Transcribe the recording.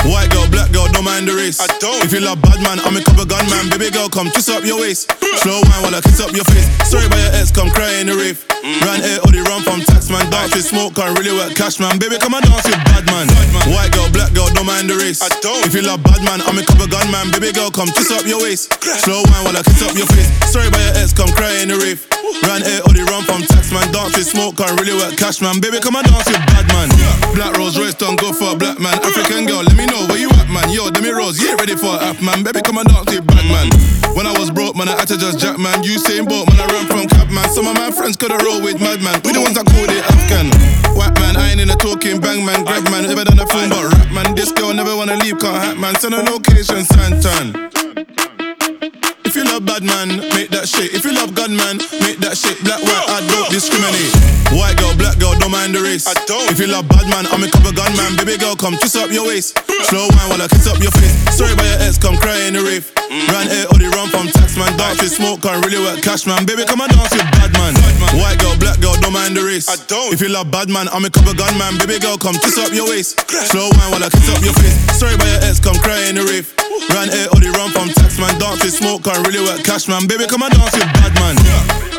White girl, black girl, don't mind the race. I don't. If you love bad man, I'm a couple gunman. Baby girl, come twist up your waist. Slow wine while I kiss up your face. Sorry about your ex, come cry in the rave. Ran air or the run from tax man. Dance with smoke, can't really work cash man. Baby, come and dance with bad man. White girl, black girl, don't mind the race. I don't. If you love bad man, I'm a couple gunman. Baby girl, come twist up your waist. Slow wine while I kiss up your face. Sorry about your ex, come cry in the rave. Ran air or the run from tax man. Dance with smoke, can't really work cash man. Baby, come and dance with bad man. Black Rose Royce, don't go for a black man. African girl, let me know where you at, man. Yo, Demi Rose, you ain't ready for a app, man. Baby, come and dance with bad man. When I was broke, man, I had to just jack, man. Usain Bolt, man, I ran from cap, man. Some of my friends could've rolled with madman. We the ones that called it Afghan. White man, I ain't in a talking bang, man. Grab, man, never done a film but rap, man. This girl never wanna leave, can't hat, man. Send a location, Santan. If you love bad man, make that shit. If you love gunman, make that shit. Black, white, I don't discriminate. White girl, black girl, don't mind the race. I don't. If you love bad man, I'm a couple gunman. Baby girl, come twist up your waist. Slow wine while I kiss up your face. Sorry about your ex, come cry in the rave. Ran air or the run from tax man. Dance with smoke, can't really work cash man. Baby, come and dance with bad man. White girl, black girl, don't mind the race. I don't. If you love bad man, I'm a couple gunman. Baby girl, come twist up your waist. Slow wine while I kiss up your face. Sorry about your ex, come cry in the rave. Ran air or the run from tax man. Dance with smoke, can't really work cash man. Baby, come and dance with bad man.